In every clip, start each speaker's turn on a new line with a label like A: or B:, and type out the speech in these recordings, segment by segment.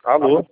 A: Alô?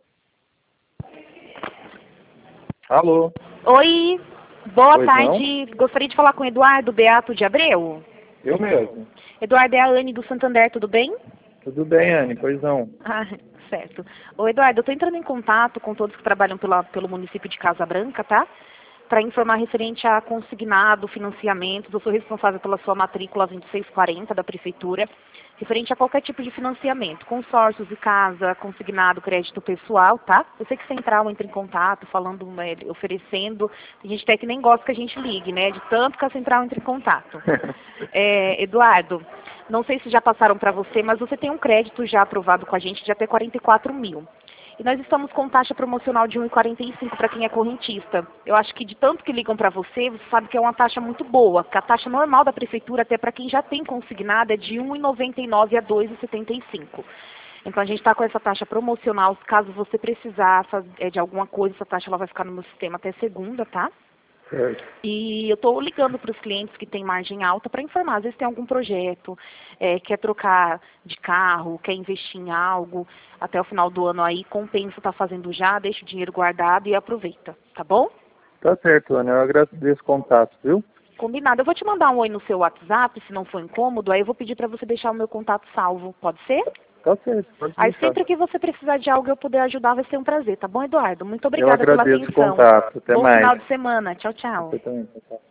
A: Alô?
B: Oi, boa
A: Pois
B: tarde. Gostaria de falar com o Eduardo Beato de Abreu.
A: Eu mesmo.
B: Eduardo, é a Anne do Santander, tudo bem?
A: Tudo bem, Anne? Pois não.
B: Ah, certo. Ô, Eduardo, eu estou entrando em contato com todos que trabalham pelo município de Casa Branca, tá? Para informar referente a consignado, financiamentos. Eu sou responsável pela sua matrícula 2640 da Prefeitura, referente a qualquer tipo de financiamento, consórcios de casa, consignado, crédito pessoal, tá? Eu sei que Central entra em contato, falando, oferecendo. Tem gente até que nem gosta que a gente ligue, né? De tanto que a Central entra em contato. Eduardo, não sei se já passaram para você, mas você tem um crédito já aprovado com a gente de até 44 mil. E nós estamos com taxa promocional de 1,45 para quem é correntista. Eu acho que de tanto que ligam para você, você sabe que é uma taxa muito boa, porque a taxa normal da prefeitura, até para quem já tem consignado, é de 1,99 a 2,75. Então a gente está com essa taxa promocional, caso você precisar de alguma coisa, essa taxa ela vai ficar no meu sistema até segunda, tá?
A: Certo.
B: E eu estou ligando para os clientes que têm margem alta para informar, às vezes tem algum projeto, quer trocar de carro, quer investir em algo, até o final do ano aí, compensa estar fazendo já, deixa o dinheiro guardado e aproveita, tá bom?
A: Tá certo, Anne. Eu agradeço o contato, viu?
B: Combinado. Eu vou te mandar um oi no seu WhatsApp, se não for incômodo, aí eu vou pedir para você deixar o meu contato salvo, pode ser?
A: Tá certo, pode
B: Aí
A: deixar.
B: sempre que você precisar de algo eu puder ajudar, vai ser um prazer, tá bom, Eduardo? Muito
A: Eu
B: obrigada pela
A: agradeço o
B: atenção.
A: contato. Até
B: Bom
A: mais.
B: final de semana. Tchau, tchau.
A: Você também. Tchau, tchau.